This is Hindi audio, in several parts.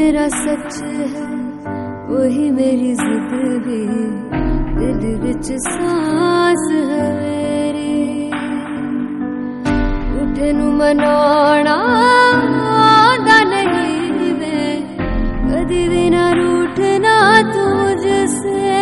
मेरा सच है वही मेरी जिंदगी, दिल विच सांस है मेरी। उठे नू मनाना आंदा नहीं मैं, कदी भी ना रूठना तुझसे।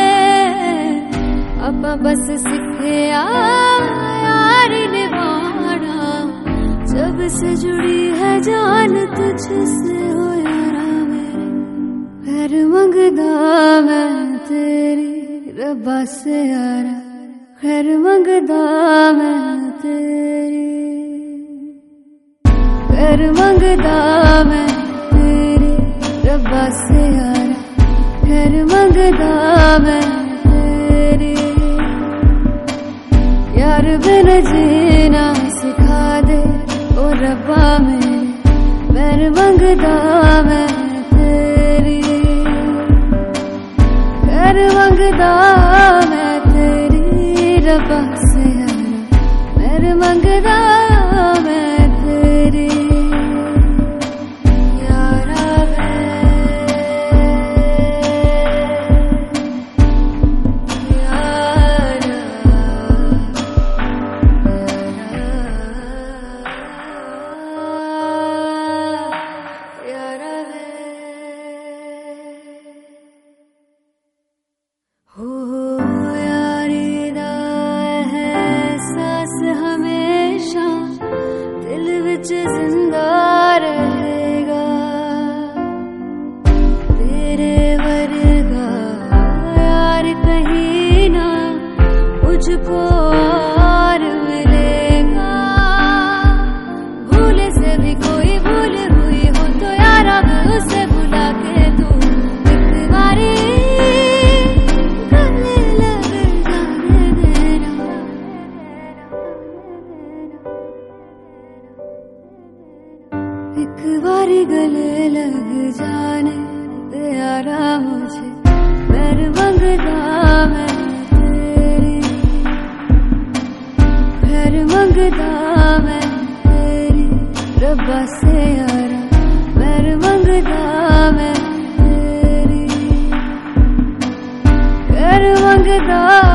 अपा बस सीखे यारी निभाना, जब से जुड़ी है जान तुझसे हो यारा मेरे। खैर मंगदा मैं तेरी रब्बा से यारा, खैर मंगदा मैं तेरी। खैर मंगदा मैं तेरी रब्बा से यारा, खैर मंगदा मैं तेरी। यार बिन जीना सिखा दे ओ रब्बा मेरे, खैर मंगदा मैं तेरी। खैर मंगदा मैं तेरी रब्बा से यारा, खैर मंगदा मैं तेरी। यारा हो यारी दा एहसास हमेशा दिल विच जिंदा रहेगा। तेरे वर्गा यार कहीं ना मुझको और मिलेगा। भूले से भी कोई भूल हुई हो तो यारा उसे भुला के तू एक बारी एक बारी गले लग जाने दे यारा मुझे। खैर मंगदा मैं तेरी, खैर मंगदा मैं तेरी रब्बा से यारा, खैर मंगदा मैं तेरी। खैर मंगदा